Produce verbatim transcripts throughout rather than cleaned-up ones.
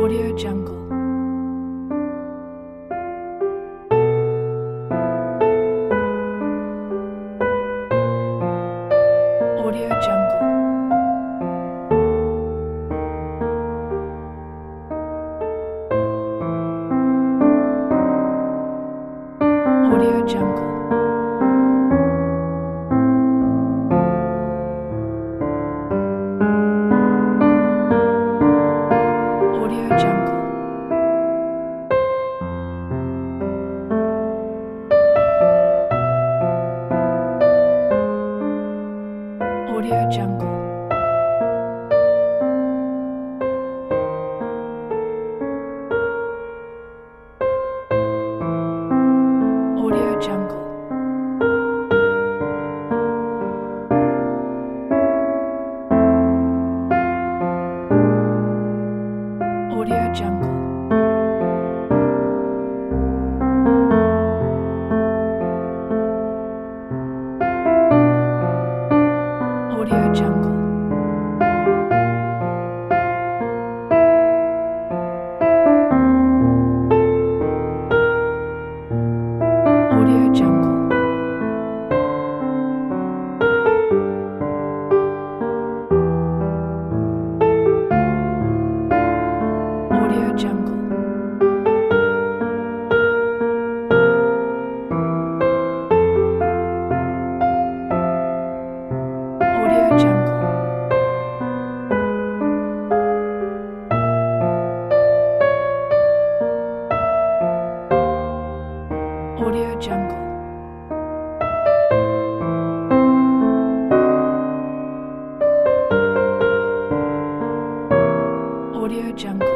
Audio Jungle. Audio Jungle. Audio Jungle. Audio Jungle. Audio Jungle. Audio Jungle. Audio Jungle. Audio Jungle. Audio Jungle. Audio Jungle. Audio Jungle. Audio Jungle. Audio Jungle.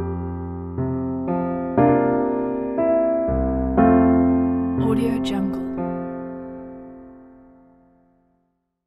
Audio Jungle.